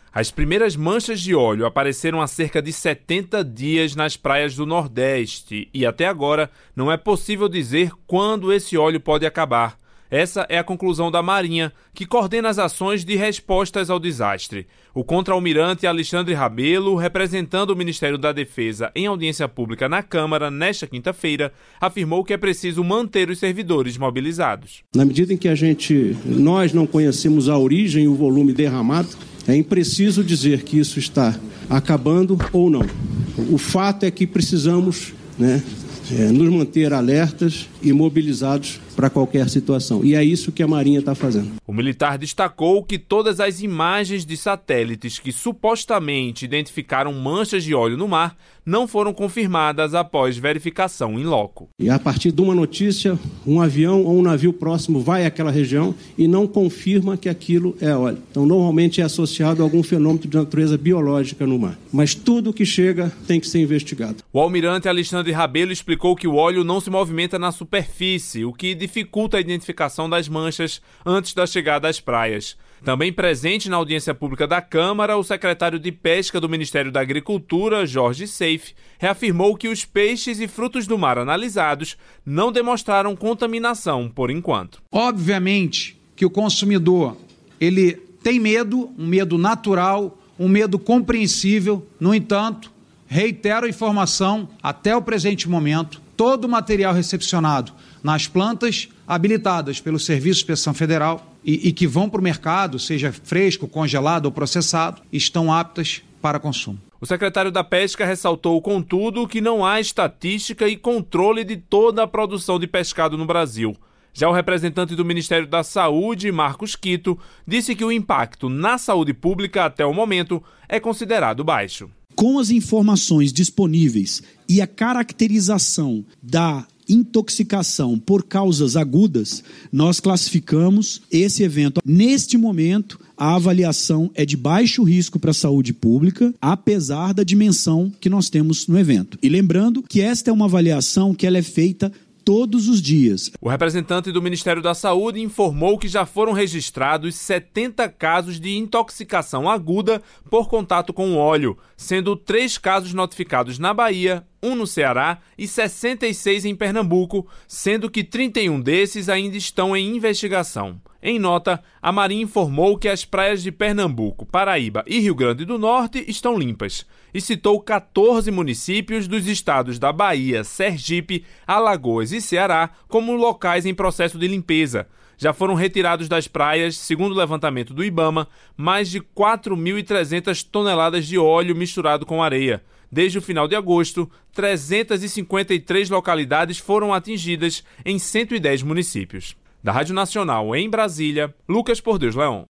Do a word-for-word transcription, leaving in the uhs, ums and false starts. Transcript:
As primeiras manchas de óleo apareceram há cerca de setenta dias nas praias do Nordeste e até agora não é possível dizer quando esse óleo pode acabar. Essa é a conclusão da Marinha, que coordena as ações de respostas ao desastre. O contra-almirante Alexandre Rabelo, representando o Ministério da Defesa em audiência pública na Câmara nesta quinta-feira, afirmou que é preciso manter os servidores mobilizados. Na medida em que a gente, nós não conhecemos a origem e o volume derramado, é impreciso dizer que isso está acabando ou não. O fato é que precisamos, né, é, nos manter alertas e mobilizados para qualquer situação. E é isso que a Marinha está fazendo. O militar destacou que todas as imagens de satélites que supostamente identificaram manchas de óleo no mar não foram confirmadas após verificação in loco. E a partir de uma notícia, um avião ou um navio próximo vai àquela região e não confirma que aquilo é óleo. Então, normalmente é associado a algum fenômeno de natureza biológica no mar. Mas tudo que chega tem que ser investigado. O almirante Alexandre Rabelo explicou que o óleo não se movimenta na superfície, o que dificulta a identificação das manchas antes da chegada às praias. Também presente na audiência pública da Câmara, o secretário de Pesca do Ministério da Agricultura, Jorge Seife, reafirmou que os peixes e frutos do mar analisados não demonstraram contaminação por enquanto. Obviamente que o consumidor ele tem medo, um medo natural, um medo compreensível. No entanto, reitero a informação, até o presente momento, todo o material recepcionado nas plantas habilitadas pelo Serviço de Inspeção Federal e, e que vão para o mercado, seja fresco, congelado ou processado, estão aptas para consumo. O secretário da Pesca ressaltou, contudo, que não há estatística e controle de toda a produção de pescado no Brasil. Já o representante do Ministério da Saúde, Marcos Quito, disse que o impacto na saúde pública até o momento é considerado baixo. Com as informações disponíveis e a caracterização da intoxicação por causas agudas, nós classificamos esse evento. Neste momento, a avaliação é de baixo risco para a saúde pública, apesar da dimensão que nós temos no evento. E lembrando que esta é uma avaliação que ela é feita todos os dias. O representante do Ministério da Saúde informou que já foram registrados setenta casos de intoxicação aguda por contato com óleo, sendo três casos notificados na Bahia, um no Ceará e sessenta e seis em Pernambuco, sendo que trinta e um desses ainda estão em investigação. Em nota, a Marinha informou que as praias de Pernambuco, Paraíba e Rio Grande do Norte estão limpas e citou quatorze municípios dos estados da Bahia, Sergipe, Alagoas e Ceará como locais em processo de limpeza. Já foram retirados das praias, segundo o levantamento do IBAMA, mais de quatro mil e trezentas toneladas de óleo misturado com areia. Desde o final de agosto, trezentas e cinquenta e três localidades foram atingidas em cento e dez municípios. Da Rádio Nacional em Brasília, Lucas Por Deus Leão.